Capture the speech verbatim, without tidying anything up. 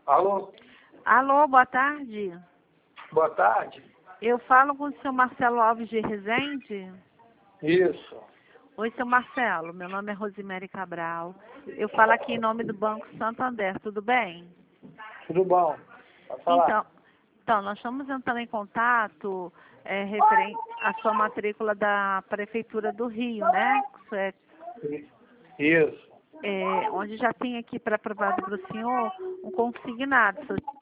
Alô? Alô, boa tarde. Boa tarde. Eu falo com o senhor Marcelo Alves de Rezende. Isso. Oi, seu Marcelo. Meu nome é Rosemary Cabral. Eu falo aqui em nome do Banco Santander, tudo bem? Tudo bom? Pode falar. Então, então nós estamos entrando em contato é, referente à sua matrícula da Prefeitura do Rio, né? Isso é, Isso. é, onde já tem aqui para aprovado para o senhor um consignado.